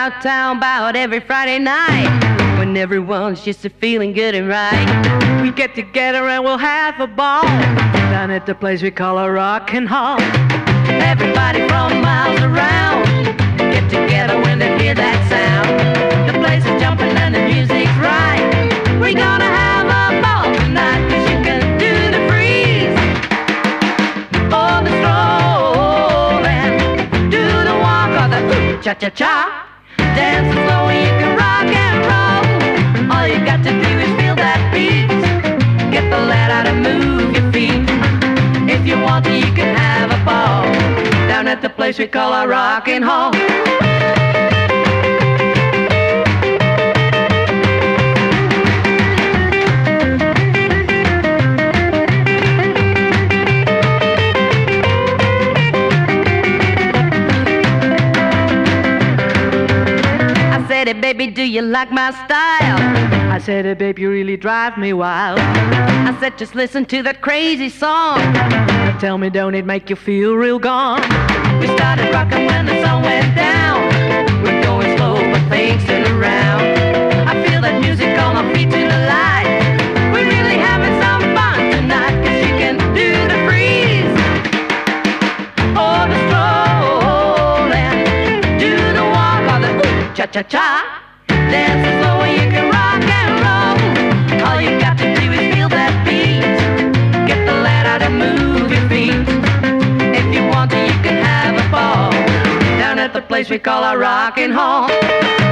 about town about every Friday night, when everyone's just feeling good and right. We get together and we'll have a ball down at the place we call a rock and hall. Everybody from miles around get together when they hear that sound. The place is jumping and the music's right. We're gonna have a ball tonight, 'cause you can do the freeze or the stroll and do the walk or the cha-cha-cha. Dance as slow and you can rock and roll. All you got to do is feel that beat. Get the lead out and move your feet. If you want to, you can have a ball down at the place we call a rockin' hall. I said, hey, baby, do you like my style? I said, hey, babe, you really drive me wild. I said, just listen to that crazy song. Tell me, don't it make you feel real gone? We started rocking when the sun went down. We're going slow, but things turn around. I feel that music on my feet to the light. We're really having some fun tonight, 'cause you can do the freeze or the stroll and do the walk or the cha-cha-cha. Dance as slow and you can rock and roll. All you got to do is feel that beat. Get the lead out and move your feet. If you want to, you can have a ball down at the place we call a rockin' hall.